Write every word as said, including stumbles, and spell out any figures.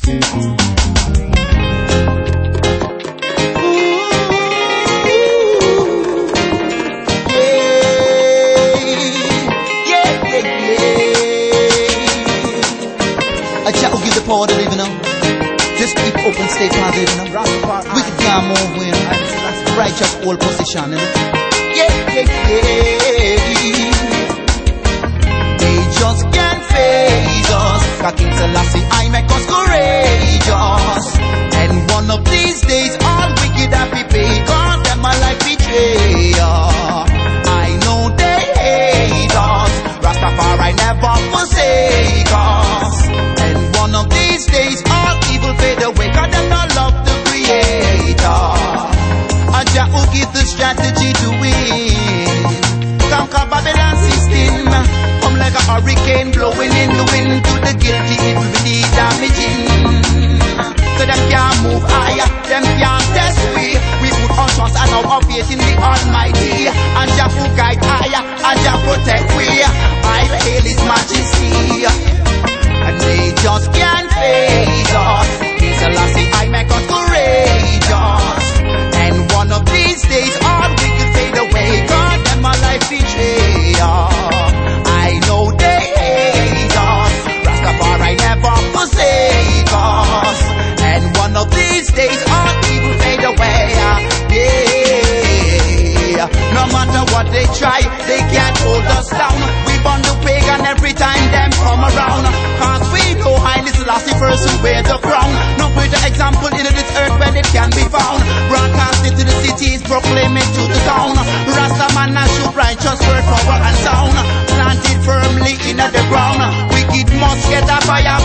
Power to live, you know. Just keep open, stay positive, you know. We can move, you know. Righteous old position, you know. Yeah, yeah, yeah. They just can't phase us. Cause King Selassie, I make us courageous. And one of these days, all wicked happy pay. Cause them my life betrayer. I know they hate us. Rastafari never forsake us. One of these days, all evil fade away, cause them not love the Creator. And Jah who give the strategy to win. Conquer Babylon system. Come like a hurricane blowing in the wind. To the guilty, it will be damaging. So them can't move higher, them can't test we. We put our trust and our faith in the Almighty. And Jah who guide higher, and Jah protect we. I'll hail His Majesty. And they just can't phase us. King Selassie, I make us courageous. And one of these days, all we can fade away. God, them my life betrayer. I know they hate us. Rastafari never forsake us. And one of these days, all people fade away. Yeah. No matter what they try, they can't hold us down. We burn the pagan every time them come around. Cause we know Haile Selassie first who wear the crown. No greater example in this earth when it can be found. Broadcast it to the cities, proclaim it to the town. Rasta man and shoot righteous word, power and sound. Planted firmly in the ground. Wicked must get a fire